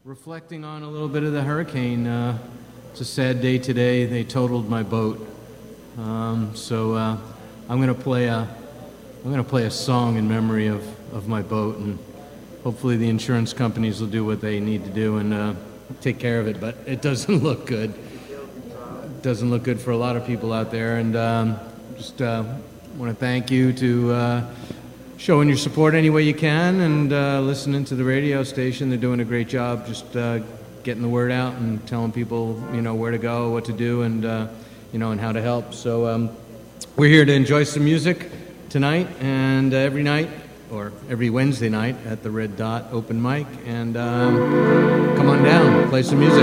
reflecting on a little bit of the hurricane. It's a sad day today. They totaled my boat, so I'm going to play a song in memory of my boat, and hopefully the insurance companies will do what they need to do and take care of it. But it doesn't look good. It doesn't look good for a lot of people out there, and just want to thank you to showing your support any way you can, and listening to the radio station. They're doing a great job just getting the word out and telling people, where to go, what to do, and, and how to help. So we're here to enjoy some music tonight and every night, or every Wednesday night at the Red Dot open mic. And come on down, play some music.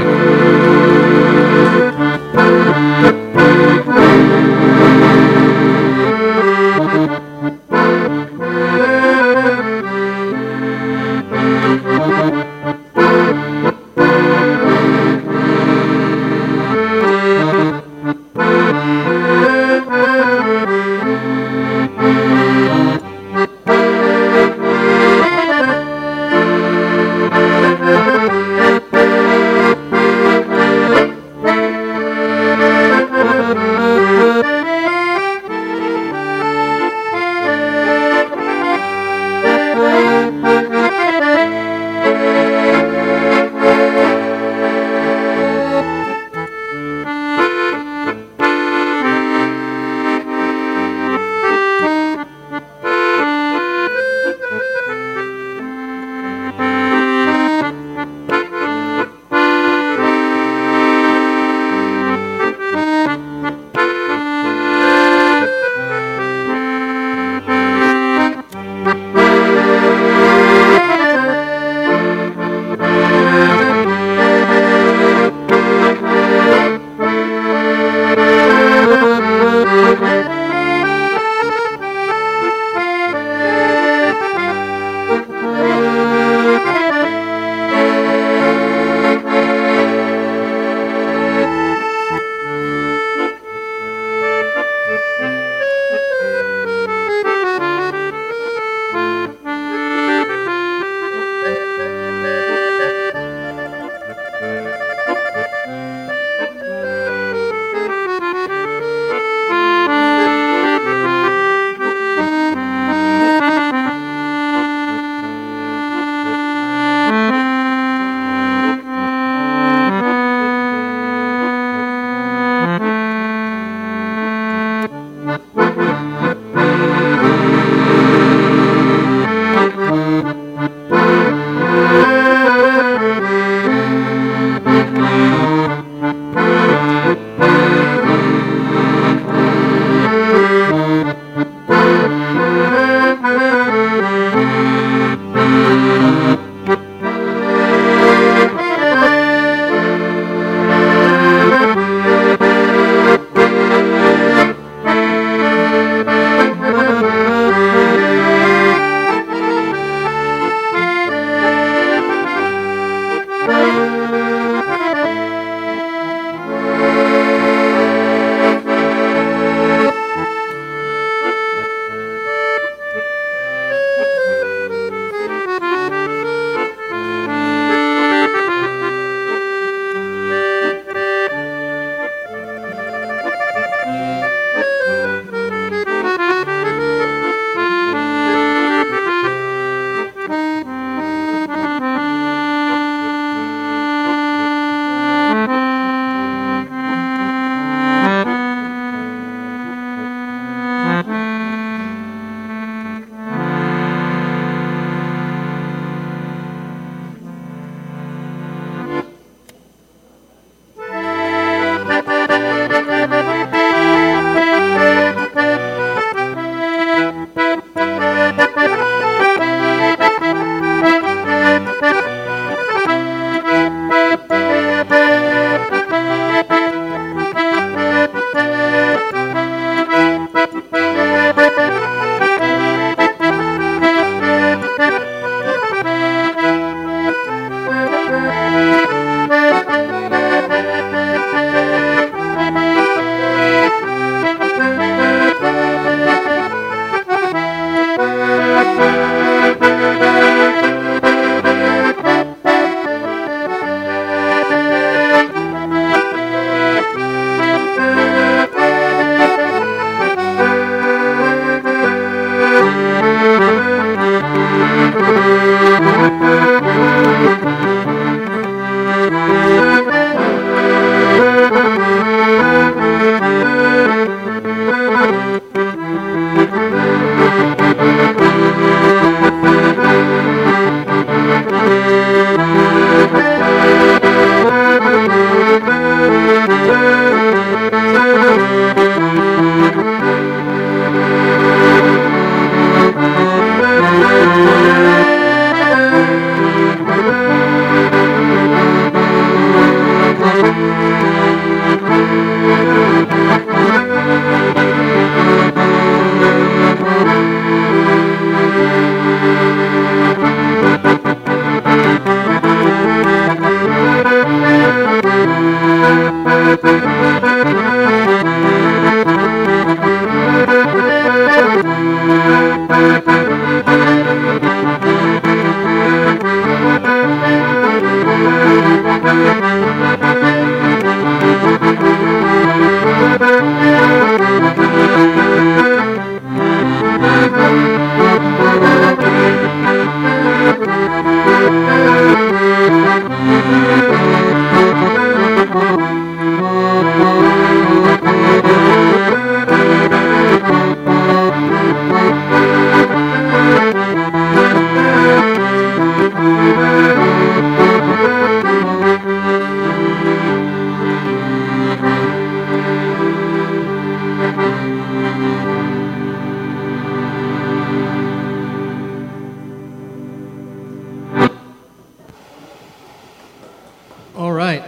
All right.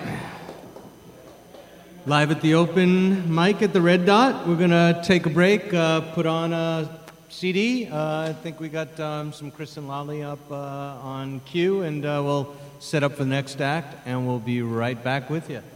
Live at the open mic at the Red Dot. We're going to take a break, put on a CD. I think we got some Chris and Lolly up on cue, and we'll set up for the next act, and we'll be right back with you.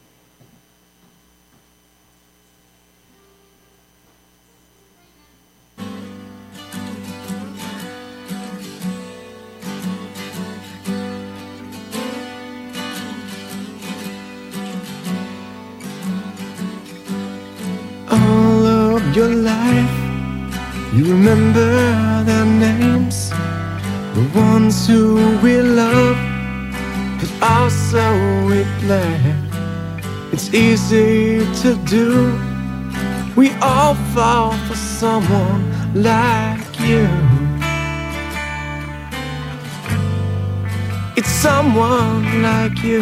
All of your life, you remember their names, the ones who we love, but also we play. It's easy to do. We all fall for someone like you. It's someone like you.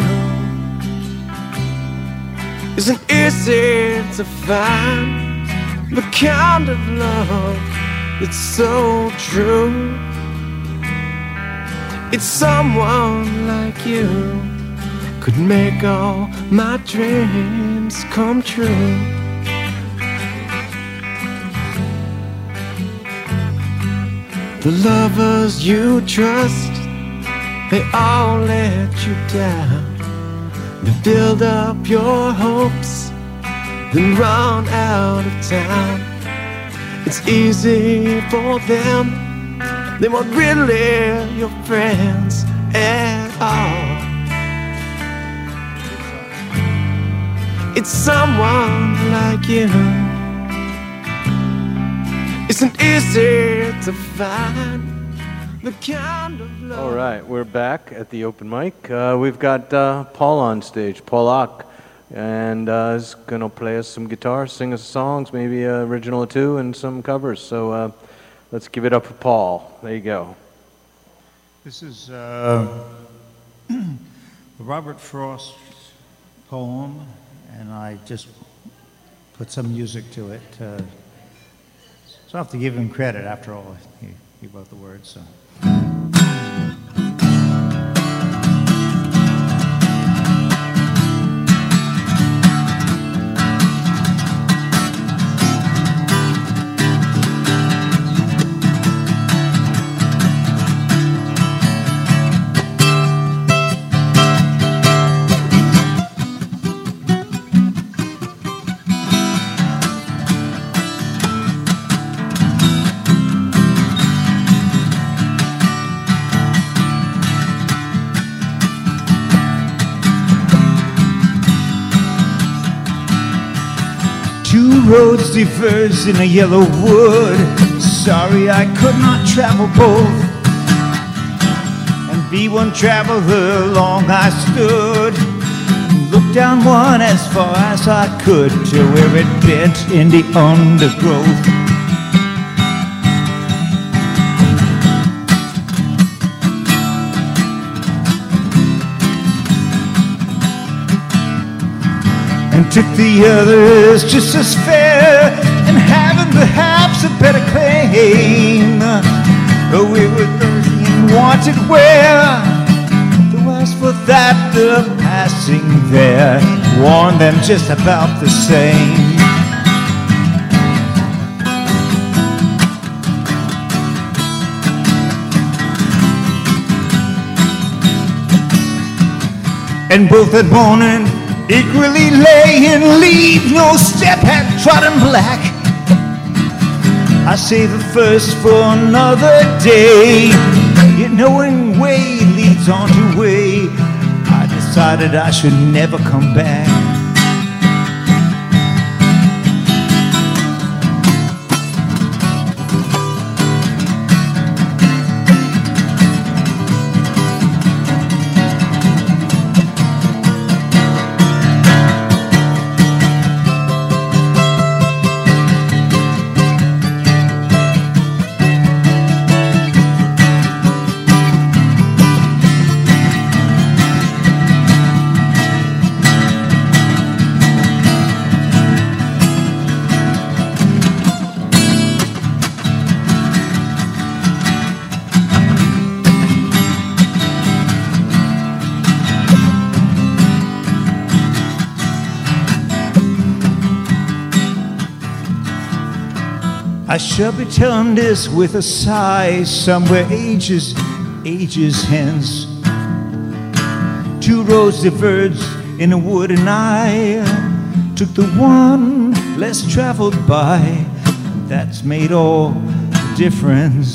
Isn't easy to find the kind of love that's so true. It's someone like you could make all my dreams come true. The lovers you trust, they all let you down. They build up your hopes, then run out of town. It's easy for them, they weren't really your friends at all. It's someone like you. Isn't easy to find the kind of love. All right, we're back at the open mic. We've got Paul on stage, Paul Ock, and is going to play us some guitar, sing us songs, maybe an original or two, and some covers. So let's give it up for Paul. There you go. This is the Robert Frost poem, and I just put some music to it. So I have to give him credit. After all, he wrote the words. So. Roads diverge in a yellow wood. Sorry I could not travel both, and be one traveler long I stood. Looked down one as far as I could to where it bent in the undergrowth. And took the others just as fair, and having perhaps a better claim. But we were thirsty and wanted where there was for that the passing there warned them just about the same. And both that morning equally lay in leave, no step had trodden black. I say the first for another day, yet knowing way leads on to way. I decided I should never come back. I shall be telling this with a sigh, somewhere ages hence. Two roads diverged in the wood, and I took the one less traveled by. That's made all the difference.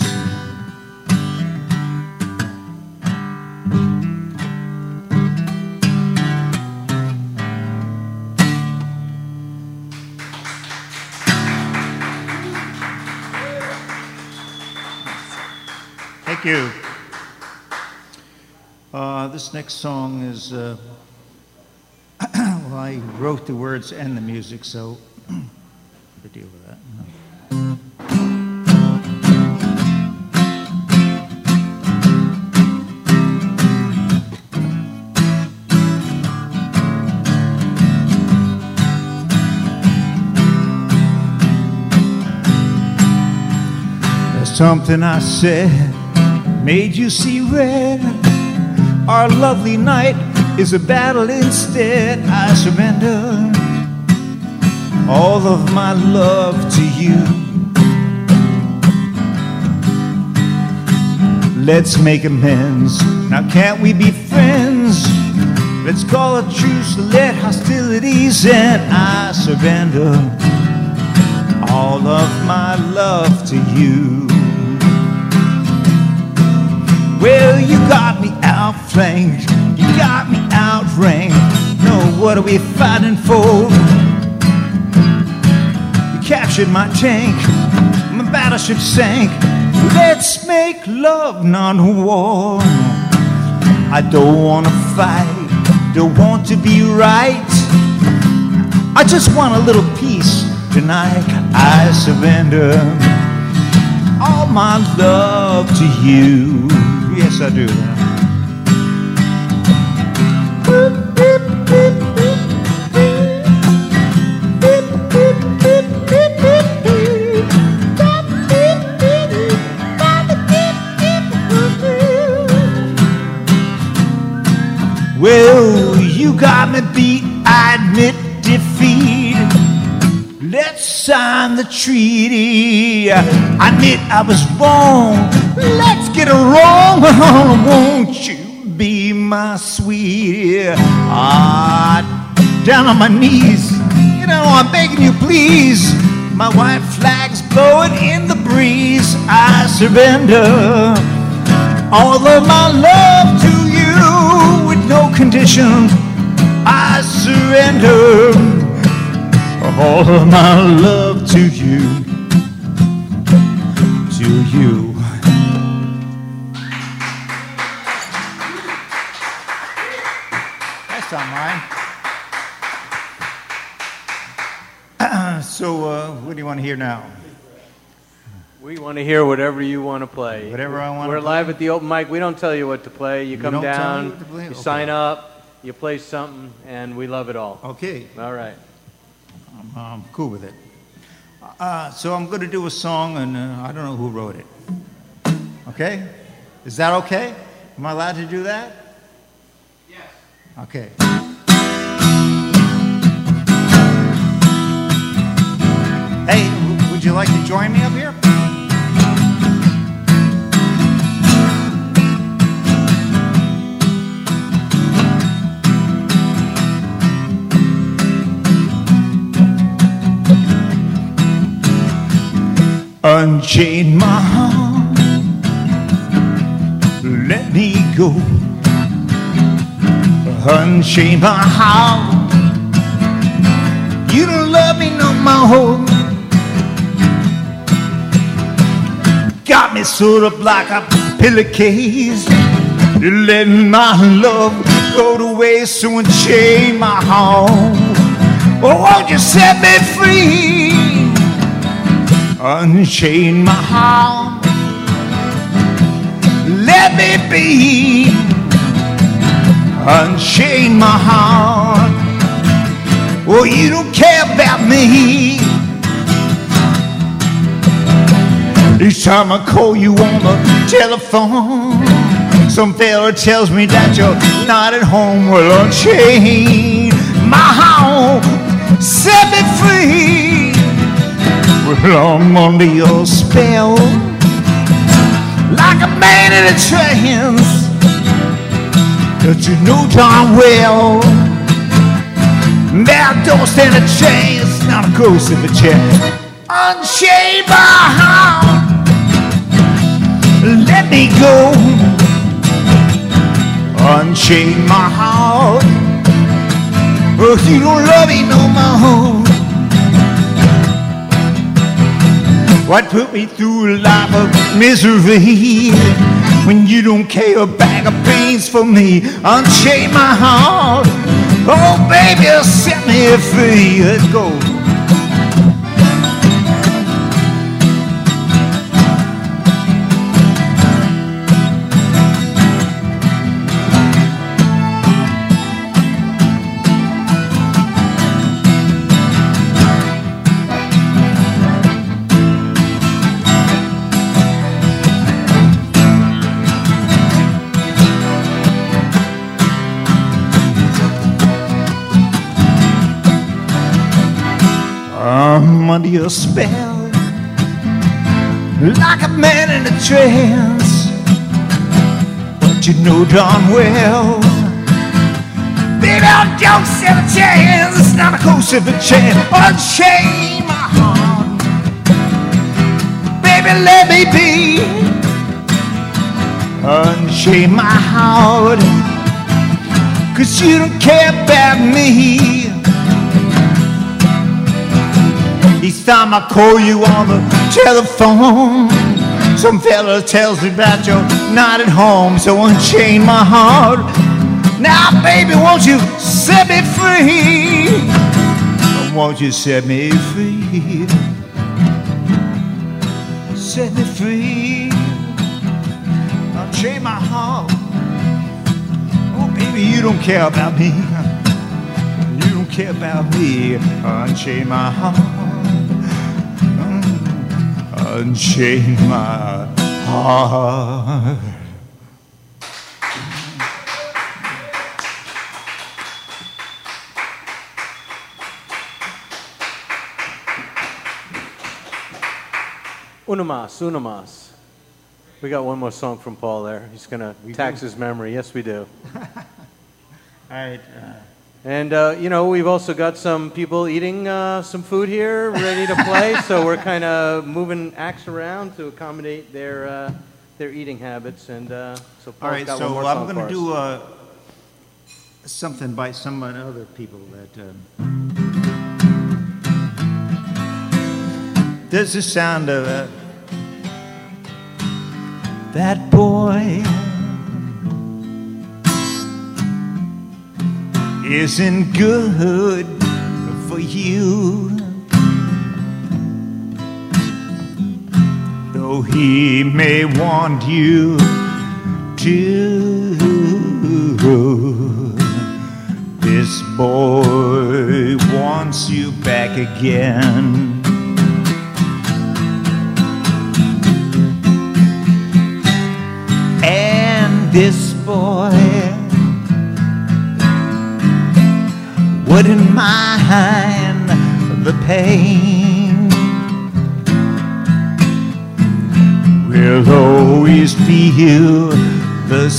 Thank you. This next song is, well, I wrote the words and the music, so to deal with that. There's something I said made you see red. Our lovely night is a battle instead. I surrender all of my love to you. Let's make amends. Now can't we be friends? Let's call a truce, let hostilities end. I surrender all of my love to you. Well, you got me outflanked, you got me outranked. No, what are we fighting for? You captured my tank, my battleship sank. Let's make love, not war. I don't want to fight, don't want to be right. I just want a little peace tonight. I surrender all my love to you. Yes, I do. Well, you got me beat, I admit defeat. Let's sign the treaty. I admit I was wrong. Let's get it wrong. Won't you be my sweetie? Down on my knees, you know, I'm begging you, please. My white flag's blowing in the breeze. I surrender all of my love to you with no conditions. I surrender all of my love to you, to you. That's not mine. So, what do you want to hear now? We want to hear whatever you want to play. Whatever I want to We're play? live at the open mic. We don't tell you what to play. You come don't tell me down, what to play? you Okay. sign up, you play something, and we love it all. Okay, All right. I'm cool with it. So I'm going to do a song, and I don't know who wrote it. Okay? Is that okay? Am I allowed to do that? Yes. Okay. Hey, would you like to join me up here? Unchain my heart, let me go. Unchain my heart, you don't love me no more. Got me sewed up like a pillowcase. You're letting my love go to waste, so unchain my heart. Oh, won't you set me free? Unchain my heart, let me be. Unchain my heart, oh, you don't care about me. Each time I call you on the telephone, some fella tells me that you're not at home. Well, unchain my heart, set me free. Well, I'm under your spell, like a man in a trance that you know darn well. Now don't stand a chance, not a ghost of a chance. Unchain my heart, let me go. Unchain my heart, oh, you don't love me no more. What put me through a life of misery when you don't care a bag of beans for me? Unchain my heart, oh baby, set me free. Let's go. I'm under your spell, like a man in a trance, but you know darn well, baby, I don't stand a chance. It's not a ghost of a chance. Unchain my heart, baby, let me be. Unchain my heart, 'cause you don't care about me. Each time I call you on the telephone, some fella tells me about you're not at home. So unchain my heart. Now, baby, won't you set me free? Won't you set me free? Set me free. Unchain my heart. Oh, baby, you don't care about me. You don't care about me. Unchain my heart. Unchain my heart. Unamas. We got one more song from Paul there. He's going to tax his memory. Yes, we do. All right. And, we've also got some people eating some food here, ready to play. So we're kind of moving acts around to accommodate their eating habits. And so Paul's All right, got so one more I'm song going to for us. do something by some other people that... there's the sound of that boy isn't good for you, though he may want you to. This boy wants you back again. And this boy wouldn't mind the pain. We'll always feel the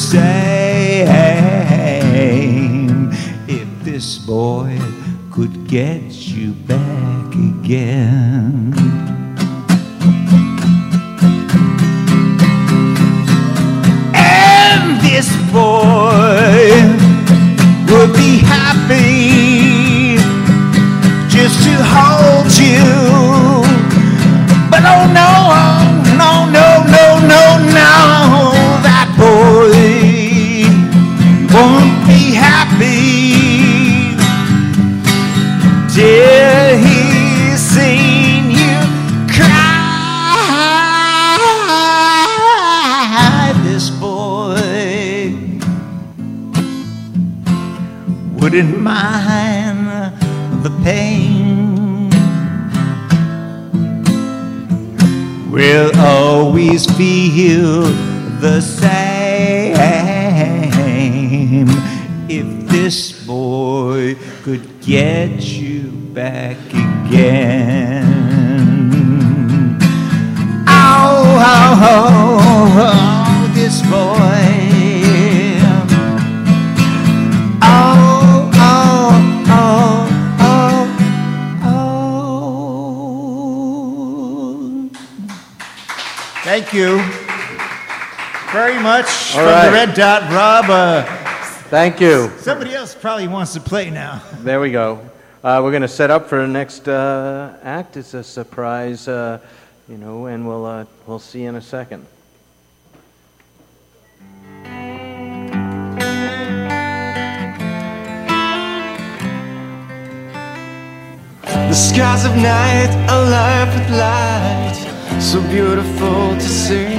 same if this boy could get you back again. And this boy would be happy just to hold you. But oh no, no, no, no, no, no, that boy won't be happy till he's seen you cry. This boy wouldn't mind the pain. We'll always feel the same if this boy could get you back again. this boy. Thank you very much from the Red Dot, Rob. Thank you. Somebody else probably wants to play now. There we go. We're going to set up for the next act. It's a surprise, and we'll see you in a second. The skies of night are alive with light, so beautiful to see.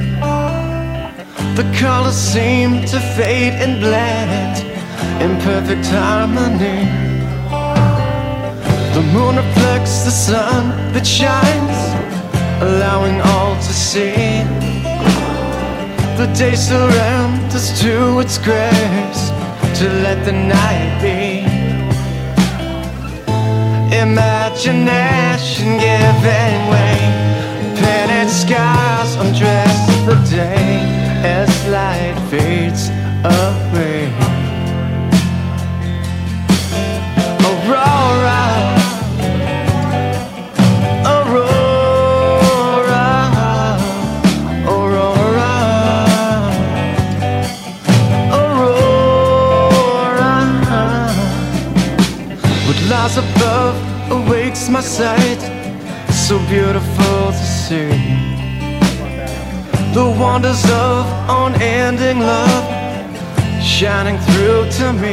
The colors seem to fade and blend in perfect harmony. The moon reflects the sun that shines, allowing all to see. The day surrounds us to its grace, to let the night be. Imagination giving way, painted skies undress the day as light fades away. Aurora, aurora, aurora, aurora. What lies above awakes my sight, so beautiful to see. The wonders of unending love shining through to me.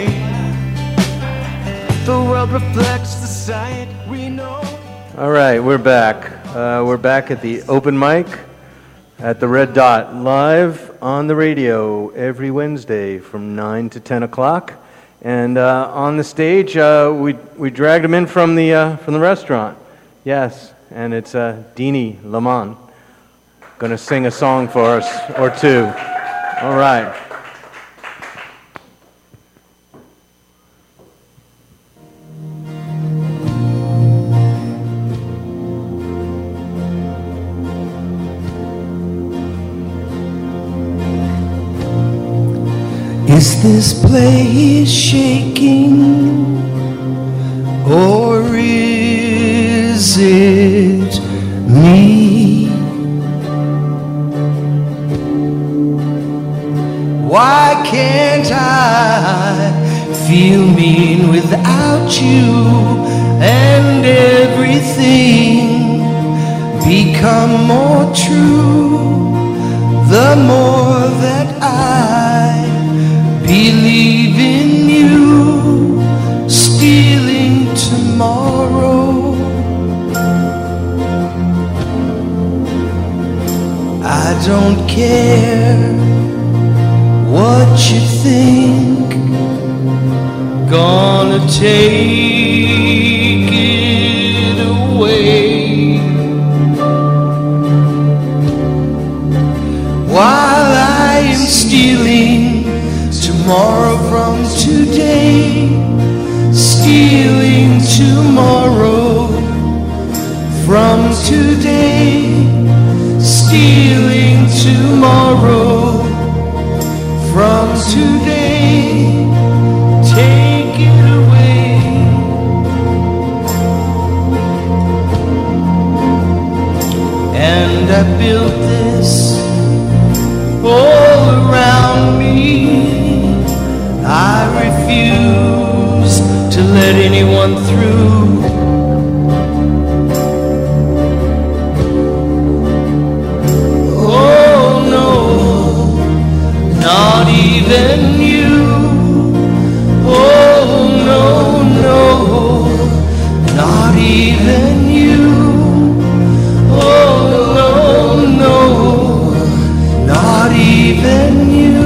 The world reflects the sight we know. All right, we're back. We're back at the open mic at the Red Dot, live on the radio every Wednesday from 9 to 10 o'clock. And on the stage, we dragged him in from the restaurant. Yes, and it's Deanie Lamont going to sing a song for us or two. All right. Is this place shaking, or is it me? Why can't I feel mean without you, and everything become more true the more that I believe in you, stealing tomorrow. I don't care what you think, gonna take it away. While I am stealing tomorrow from today, stealing tomorrow from today, stealing tomorrow from today, take it away. And I built this all around me. I refuse to let anyone through. Oh no, not even you. Oh no, no, not even you. Oh no, no, not even you.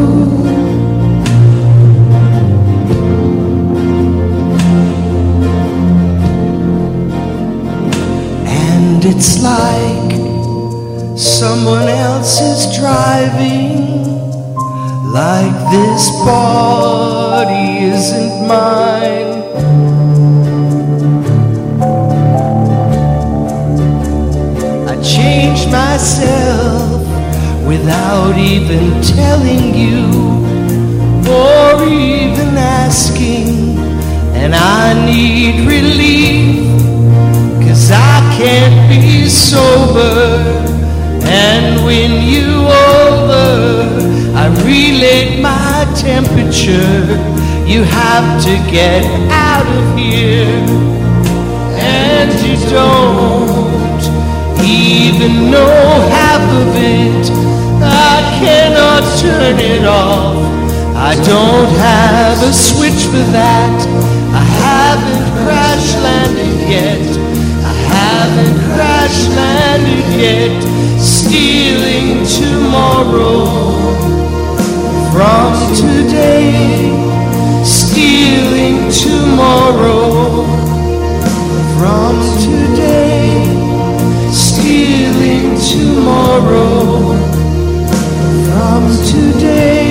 And it's like someone else is driving, like this body isn't mine. I change myself without even telling you or even asking. And I need relief, 'cause I can't be sober. And when you over, I relate my temperature. You have to get out of here. And you don't even know half of it. I cannot turn it off. I don't have a switch for that. I haven't crash landed yet. I haven't crash landed yet. Stealing tomorrow from today. Stealing tomorrow from today. Stealing tomorrow from today.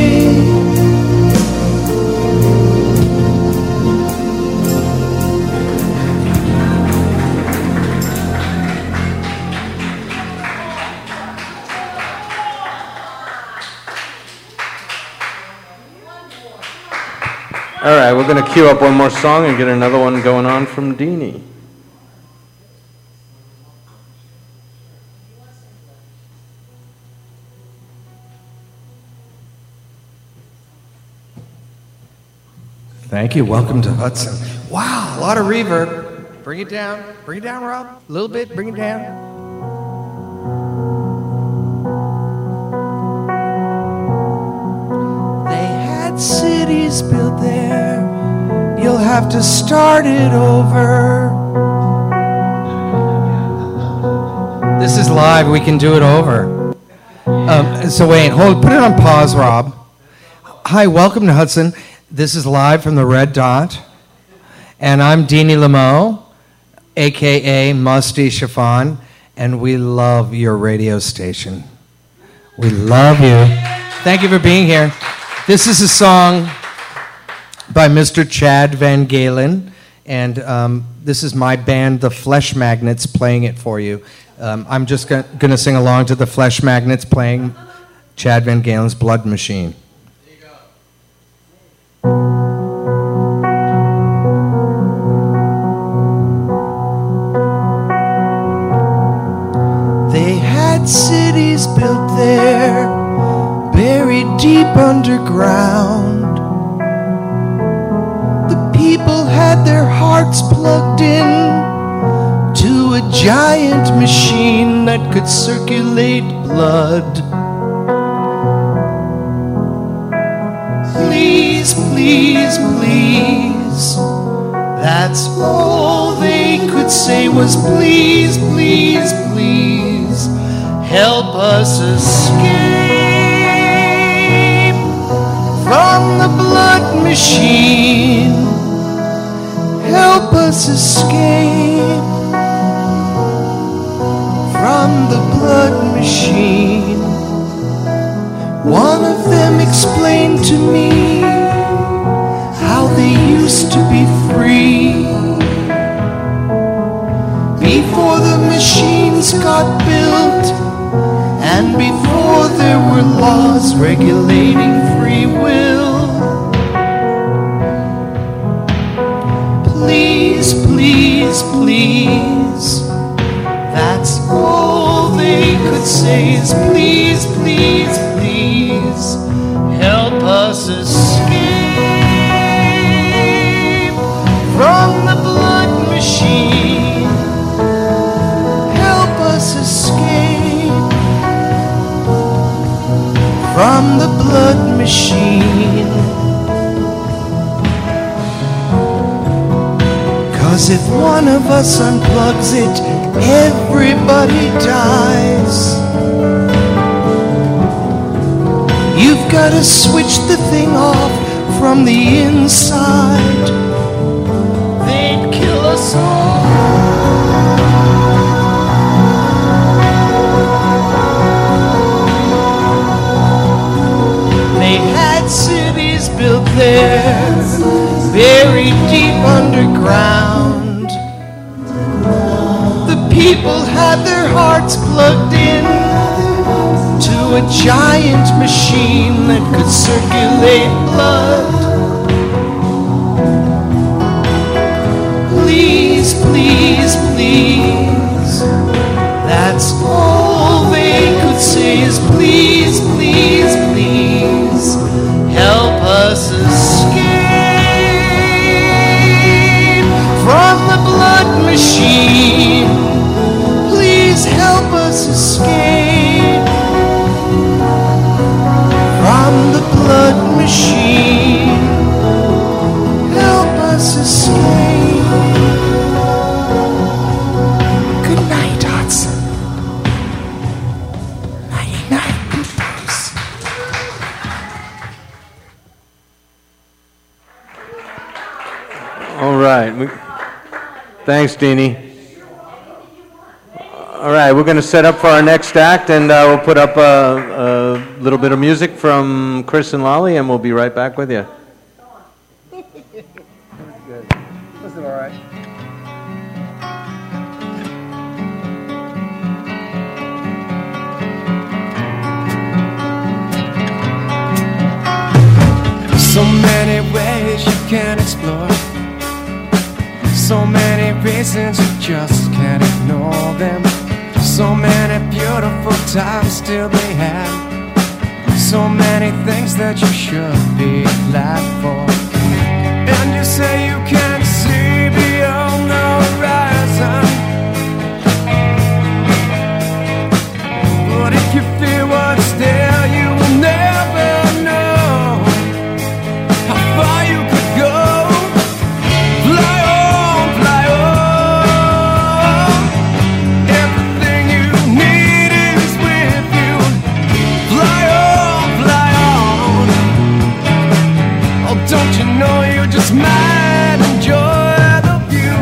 All right, we're going to queue up one more song and get another one going on from Deanie. Thank you. Welcome to Hudson. Wow, a lot of reverb. Bring it down. Bring it down, Rob. A little bit. Bring it down. They had cities built there. You'll have to start it over. This is live. We can do it over. So wait, put it on pause, Rob. Hi, welcome to Hudson. This is live from the Red Dot, and I'm Deanie Lemo, a.k.a. Musty Chiffon, and we love your radio station. We love you. Thank you for being here. This is a song by Mr. Chad Van Galen, and this is my band, The Flesh Magnets, playing it for you. I'm just going to sing along to The Flesh Magnets playing Chad Van Galen's Blood Machine. They had cities built there, buried deep underground. The people had their hearts plugged in to a giant machine that could circulate blood. Please, please, please. That's all they could say was please, please, please. Help us escape from the blood machine. Help us escape from the blood machine. One of them explained to me how they used to be free before the machines got built and before there were laws regulating free will. Please, please, please. That's all they could say is please, please, please. Help us escape from the blood machine. Help us escape from the blood machine. 'Cause if one of us unplugs it, everybody dies. You've got to switch the thing off from the inside. They'd kill us all. They had cities built there, buried deep underground. The people had had their hearts plugged in to a giant machine that could circulate blood. Please, please, please, that's all they could say is please, please, please, help us escape from the blood machine. Please help us escape from the blood machine. Help us escape. Good night, Hudson. Night, night, Bruce. All right. Thanks, Deanie. All right, we're going to set up for our next act, and we'll put up a little bit of music from Chris and Lolly, and we'll be right back with you. Was it all right? So many ways you can explore, so many reasons you just can't ignore them, so many beautiful times still be had, so many things that you should be glad for. And you say you can't see beyond the horizon, but if you feel what's there, you will never know how far you could go. Fly on, fly on. Everything you need is with you. Fly on, fly on. Oh, don't you know you just might enjoy the view.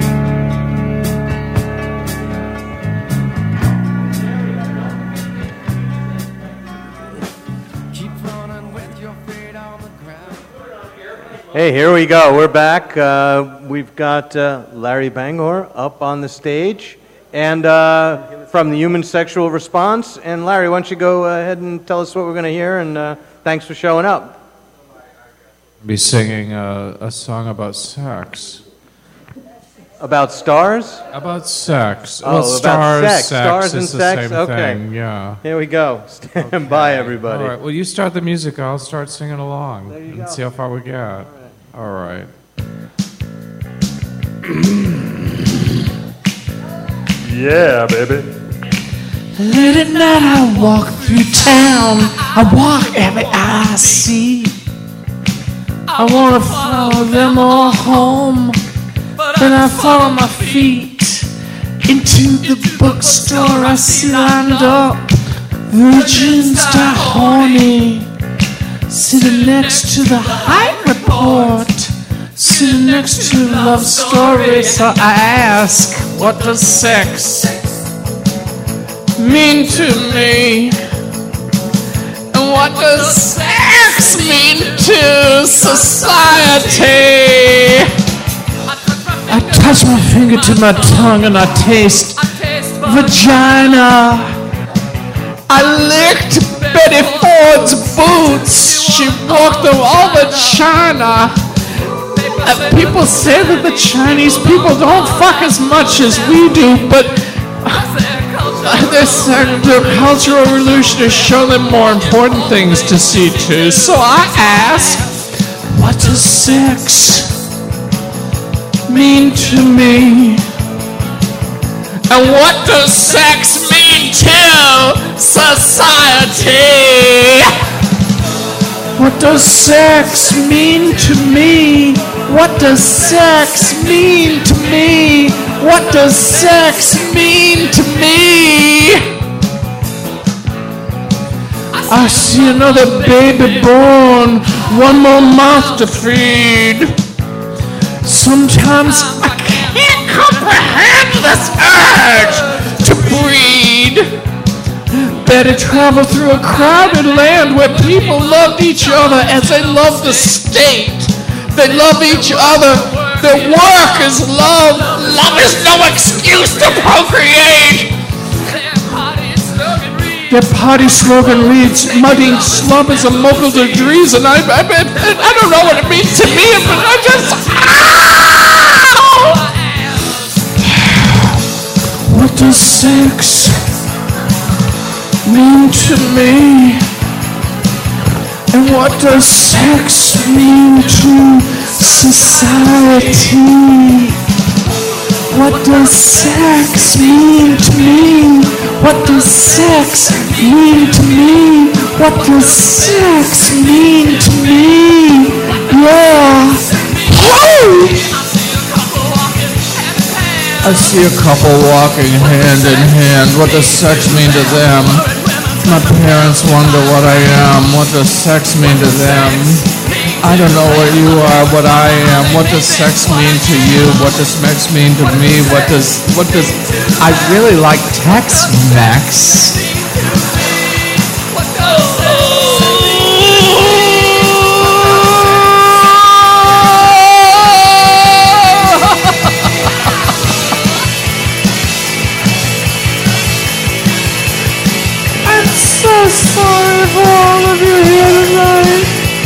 Keep running with your feet on the ground. Hey, here we go. We're back. We've got Larry Bangor up on the stage, and from the Human Sexual Response. And Larry, why don't you go ahead and tell us what we're going to hear, and thanks for showing up. Be singing a song about sex. About stars? About sex. Oh, well, about stars, sex. Stars and is the sex? same Okay. thing. Yeah. Here we go. Stand by, everybody. All right. Well, you start the music. I'll start singing along There you and go. see how far we get. All right. Yeah, baby. Late at night I walk through town, I walk every eye I see. I wanna follow them all home, but I follow my feet into the bookstore. I see lined up virgins die horny, sitting next to the Height Report, sitting next to Love Story. So I ask, what does sex mean to me? And what does sex mean to society? I touch my finger to my tongue and I taste vagina. I licked Betty Ford's boots. She walked them over China. People say that the Chinese people don't fuck as much as we do, but their cultural evolution has shown them more important things to see to. So I ask, what does sex mean to me? And what does sex mean to society? What does sex mean to me? What does sex mean to me? What does sex mean to me? I see another baby born, one more mouth to feed. Sometimes I can't comprehend this urge to breed. Better travel through a crowded land where people loved each other as they loved the state. They love each other. Their work is love. Love is no excuse to procreate. Their party slogan reads, mudding slum is a multitude of trees, and I don't know what it means to me, but I just... What does sex mean to me? And what does sex mean to society? What does sex mean to me? What does sex mean to me? What does sex mean to me? Yeah. Woo! I see a couple walking hand in hand. What does sex mean to them? My parents wonder what I am. What does sex mean to them? I don't know what you are, what I am. What does sex mean to you? What does sex mean to me? What does I really like Tex-Mex. I'm so sorry for all of you here tonight.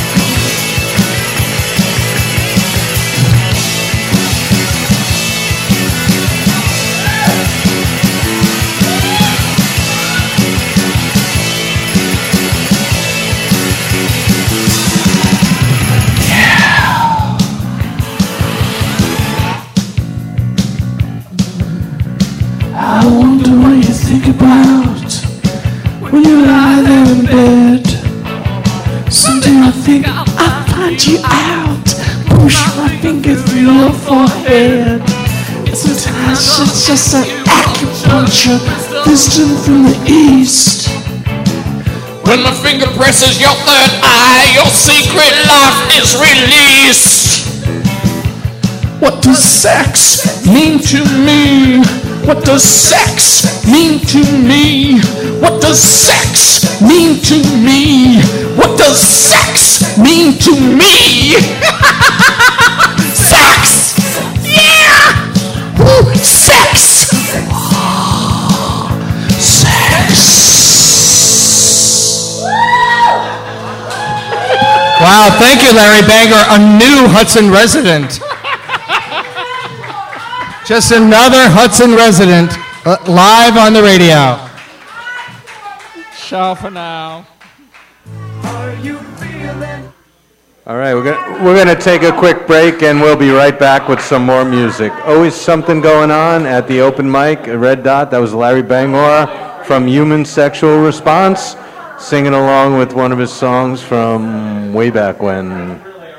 I wonder what you think about when you lie there in bed. Someday I think I'll find you out, push my finger through your forehead. Sometimes it's just an acupuncture, wisdom from the east. When my finger presses your third eye, your secret life is released. What does sex mean to me? What does sex mean to me? What does sex mean to me? What does sex mean to me? Sex! Yeah! Woo! Sex! Sex! Wow, thank you, Larry Banger, a new Hudson resident. Just another Hudson resident, live on the radio. Ciao for now. All right, we're gonna take a quick break, and we'll be right back with some more music. Always something going on at the open mic at Red Dot. That was Larry Bangor from Human Sexual Response, singing along with one of his songs from way back when.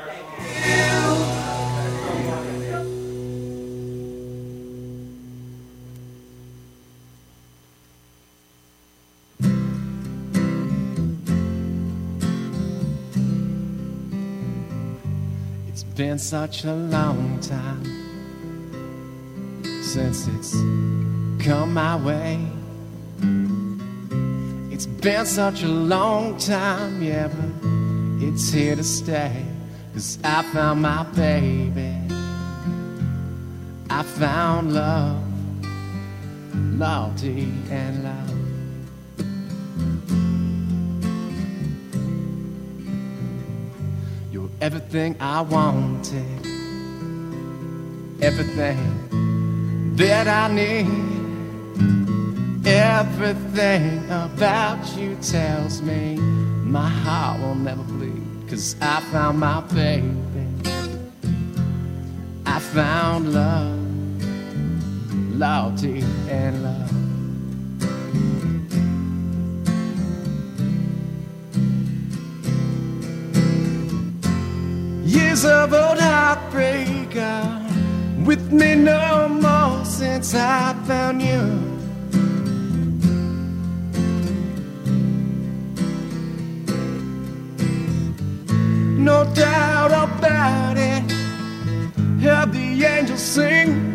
It's been such a long time since it's come my way. It's been such a long time, yeah, but it's here to stay. 'Cause I found my baby. I found love, loyalty and love. You're everything I wanted, everything that I need. Everything about you tells me my heart will never bleed. 'Cause I found my baby. I found love, loyalty and love. Years of old heartbreak are with me no more since I found you. No doubt about it, heard the angels sing.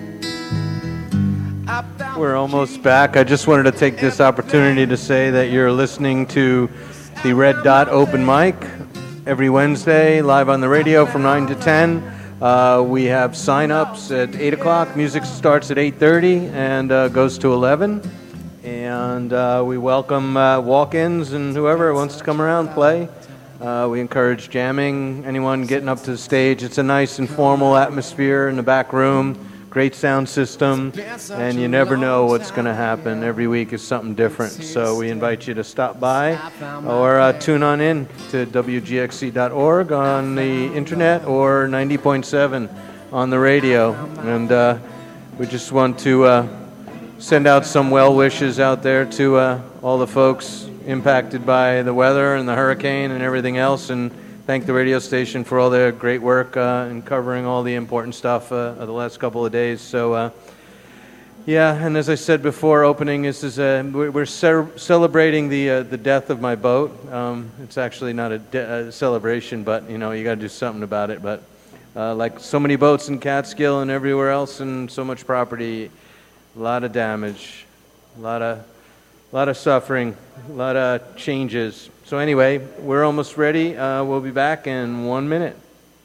We're almost back. I just wanted to take this opportunity to say that you're listening to the Red Dot Open Mic every Wednesday, live on the radio from 9 to 10. We have sign-ups at 8 o'clock. Music starts at 8:30 and goes to 11. And and we welcome walk-ins and whoever wants to come around and play. We encourage jamming, anyone getting up to the stage. It's a nice informal atmosphere in the back room, great sound system, and you never know what's going to happen. Every week is something different, so we invite you to stop by or tune on in to WGXC.org on the internet or 90.7 on the radio. And we just want to send out some well wishes out there to all the folks impacted by the weather and the hurricane and everything else, and thank the radio station for all their great work in covering all the important stuff of the last couple of days. So, yeah, and as I said before, opening we're celebrating the death of my boat. It's actually not a celebration, but you got to do something about it. But like so many boats in Catskill and everywhere else, and so much property, a lot of damage, a lot of suffering, a lot of changes. So anyway, we're almost ready. We'll be back in 1 minute.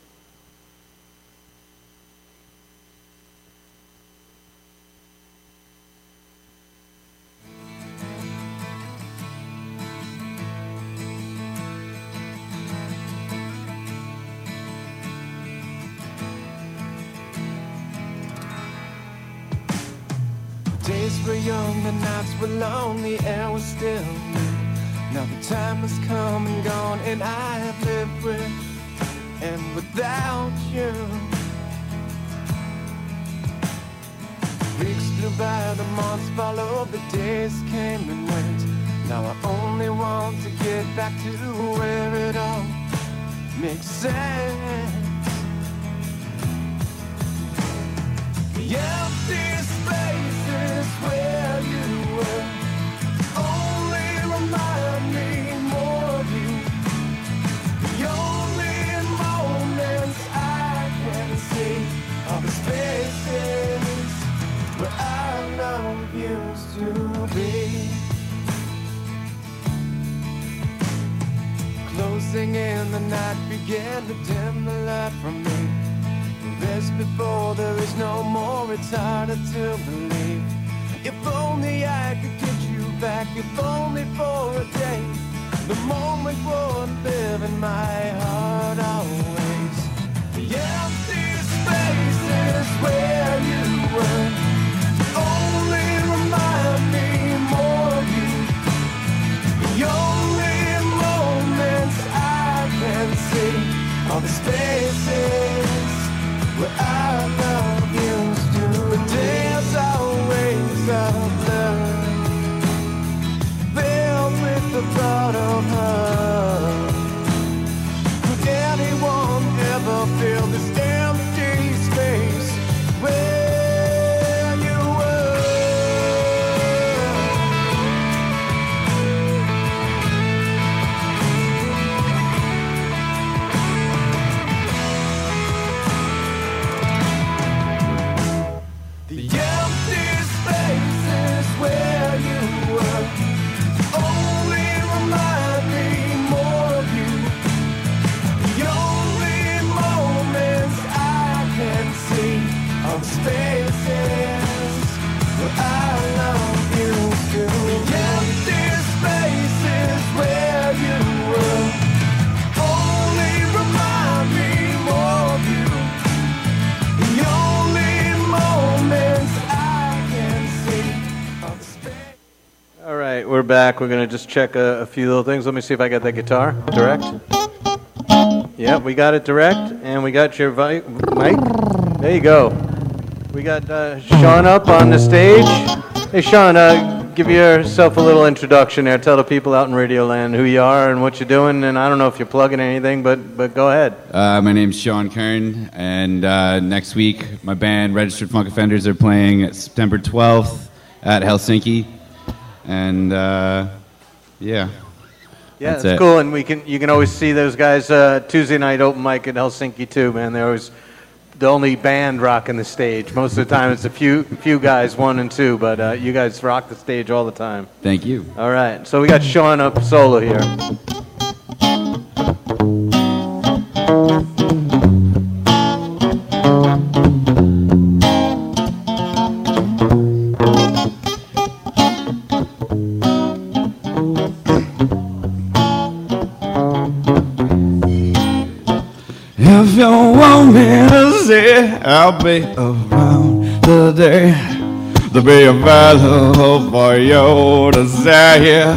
Days were young, the nights were long, the air was still new. Now the time has come and gone, and I have lived with and without you. Weeks flew by, the months followed, the days came and went. Now I only want to get back to where it all makes sense. The empty spaces where you were only remind me more of you. The only moments I can see are the spaces where our love used to be. Closing in, the night began to dim the light from me. As before, there is no more, it's harder to believe. If only I could get you back, if only for a day, the moment would live in my heart always. The empty spaces where you were only remind me more of you. The only moments I can see are the spaces where our love used to. There's always a blur filled with the thought of her. Could anyone ever feel this empty space where you were? The empty spaces where you were only remind me more of you. The only moments I can see are the spaces where our love used to. The empty spaces where you were only remind me more of you. The only moments I can see are the spaces. All right, we're back. We're going to just check a few little things. Let me see if I got that guitar direct. Yep, we got it direct, and we got your mic. There you go. We got Sean up on the stage. Hey, Sean, give yourself a little introduction there. Tell the people out in Radio Land who you are and what you're doing. And I don't know if you're plugging anything, but go ahead. My name's Sean Kern, and next week my band Registered Funk Offenders are playing September 12th at Helsinki. And yeah. Yeah, That's it's it. cool, and you can always see those guys Tuesday night open mic at Helsinki too, man. They're always the only band rocking the stage. Most of the time it's a few guys, 1 and 2, but you guys rock the stage all the time. Thank you. All right, so we got Sean up solo here. say I'll be around today to be available for your desire.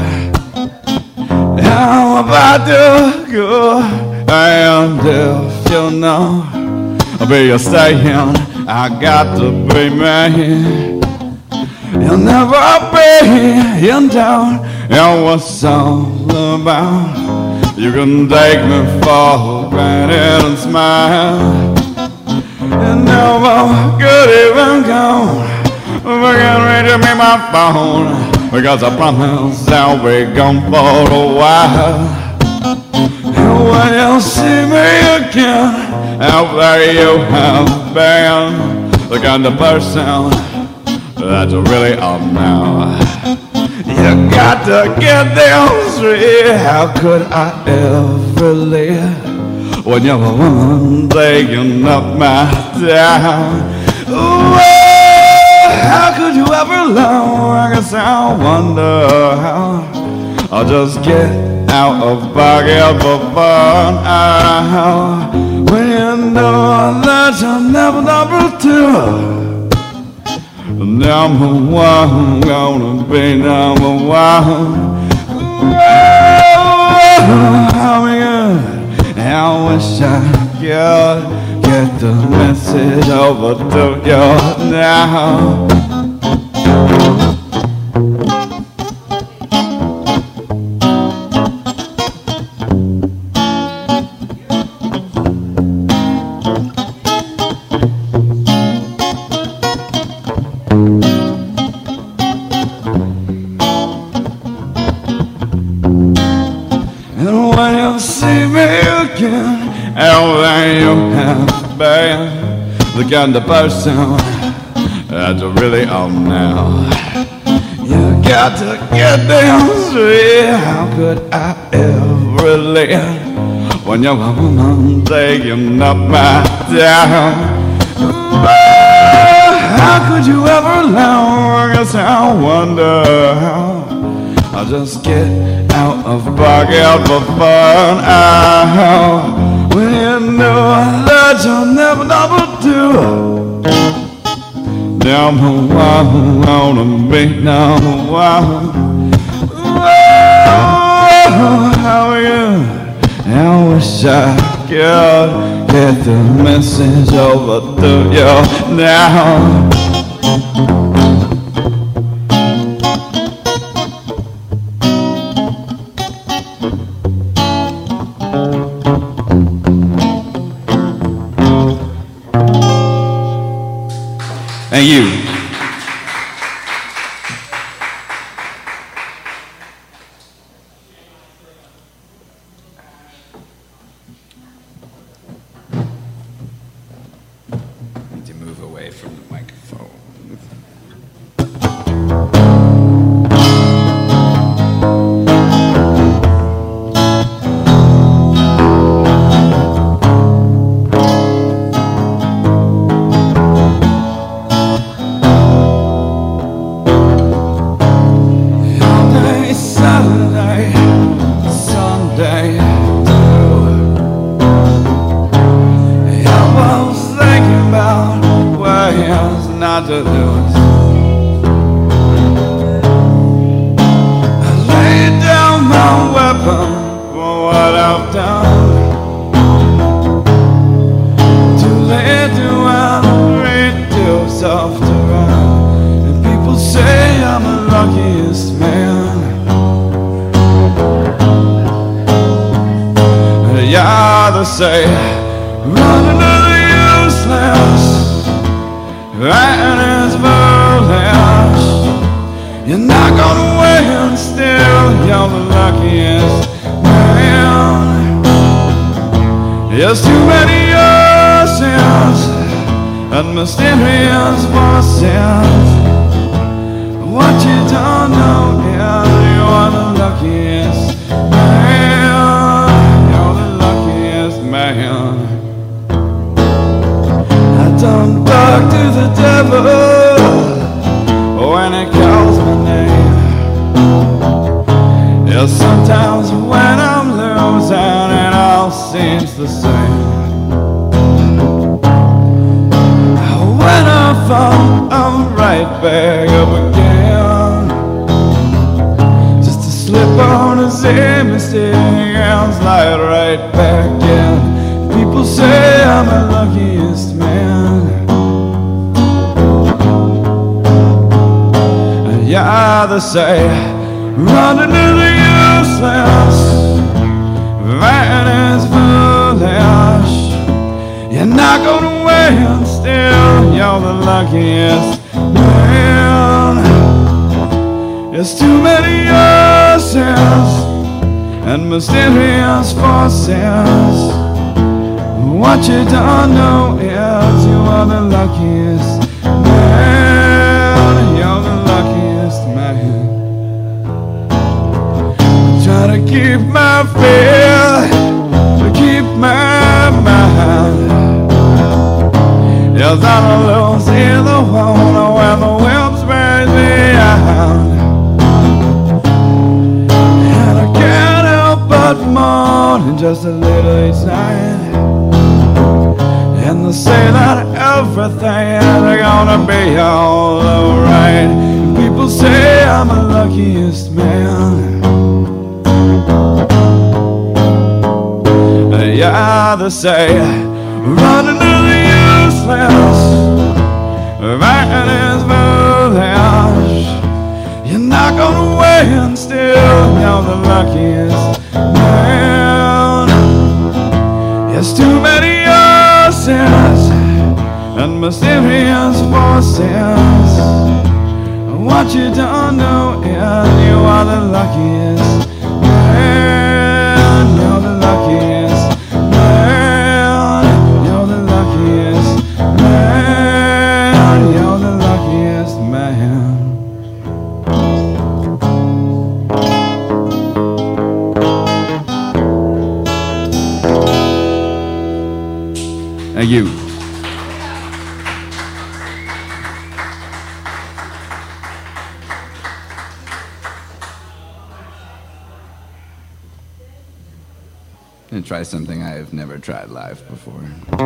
How about the good and if you know I'll be staying, I got to be me. You'll never be in doubt in what's all about. You can take me for granted and smile. You never could even go forget ready to me my phone, because I promise I'll be gone for a while. And when you see me again, out there you have been the kind of person that you really are now. You got to get them straight. How could I ever live when you're a woman taking up my time? Ooh, how could you ever love? I guess I wonder how. I'll just get out of pocket for fun. When you know that you're never number two. Number one, gonna be number one. Oh, I wish I could get the message over to you now. The kind of person that you really are now. You got to get them straight. How could I ever live when you're a woman taking up my time? How could you ever love? I guess I wonder how. I'll just get out of pocket for fun. When you know that you'll never number two. Number one, wanna be number one. How are you? I wish I could get the message over to you now. Thank you. Need to move away from the microphone. Say, running to the useless, and it's foolish. You're not gonna win, still you're the luckiest man. There's too many oceans and mysterious voices. What you don't know is you're the luckiest man. I don't talk to the devil when he calls my name. Yeah, sometimes when I'm losing it all seems the same. fall, I'm right back up again. Just to slip on a same mistake and slide right back in. People say I'm the luckiest man. Yeah, they say running to the useless, man is foolish. You're not gonna win, still you're the luckiest man. There's too many oceans and mysterious forces. What you don't know is you are the luckiest man. You're the luckiest man. Try to keep my faith, to keep my mind. Yes, I don't lose either one when the wind sprays me out. And I can't help but mourn just a little each night. And they say that everything is gonna be alright. People say I'm the luckiest man. Yeah, they say running to the useless, man is foolish. You're not gonna win, still you're the luckiest man. There's too many oceans and mysterious forces. What you don't know is you are the luckiest man. You're the luckiest man. You're the luckiest man. You're the luckiest man. Thank you. Gonna try something I've never tried live before.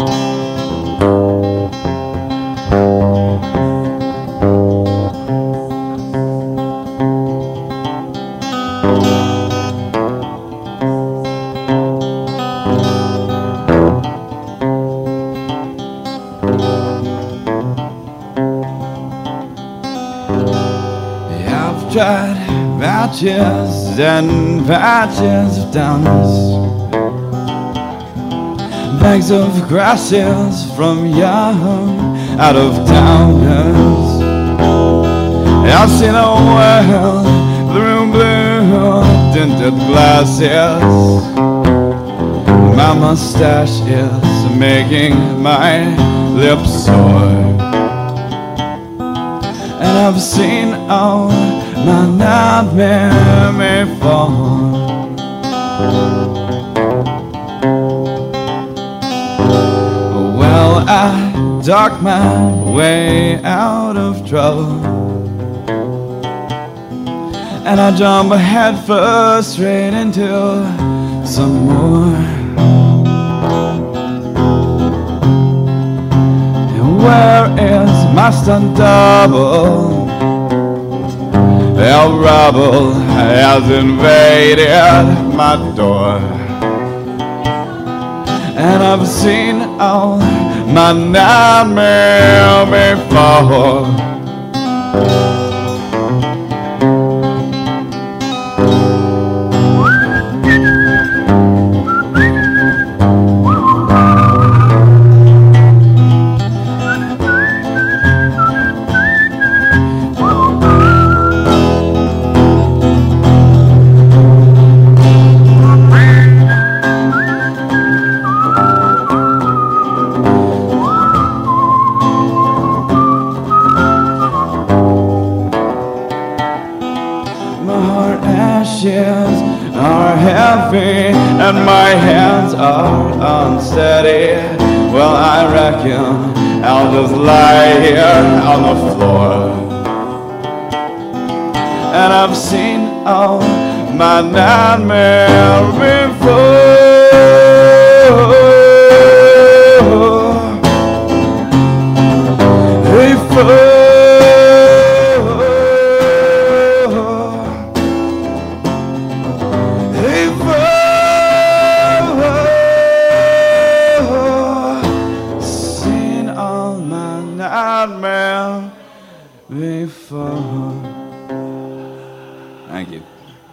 I've tried batches and batches of downs, bags of grasses from young out of towners. I've seen the world through blue tinted glasses. My mustache is making my lips sore, and I've seen all my nightmare before. Well, I dug my way out of trouble, and I jumped head first straight into some more. And where is my stunt double? El Rubble has invaded my door, and I've seen all my nightmare before. Are heavy and my hands are unsteady. Well, I reckon I'll just lie here on the floor. And I've seen all my nightmare before. nightmare before. Thank you.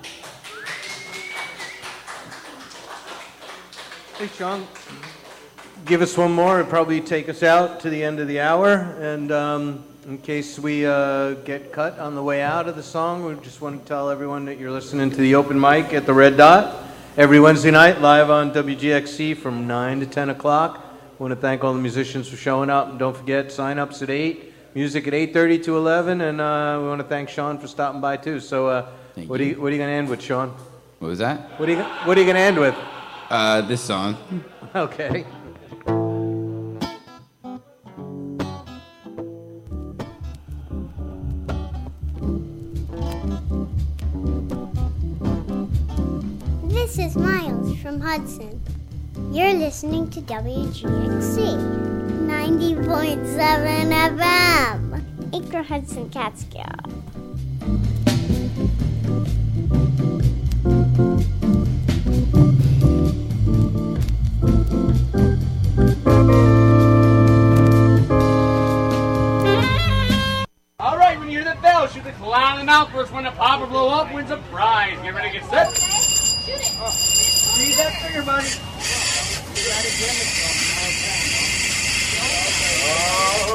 Hey, Sean, give us one more. It'll probably take us out to the end of the hour. And in case we get cut on the way out of the song, we just want to tell everyone that you're listening to the open mic at the Red Dot every Wednesday night, live on WGXC from 9 to 10 o'clock. I want to thank all the musicians for showing up. And don't forget, sign-ups at 8, music at 8:30 to 11. And we want to thank Sean for stopping by, too. So what are you going to end with, Sean? What was that? What are you going to end with? This song. Okay. This is Miles from Hudson. You're listening to WGXC 90.7 FM, Acre Hudson Catskill. All right, when you hear the bell, shoot the clown in the mouth. First one to pop or blow up wins a prize. Get ready to get set. Shoot it. Use that trigger, buddy.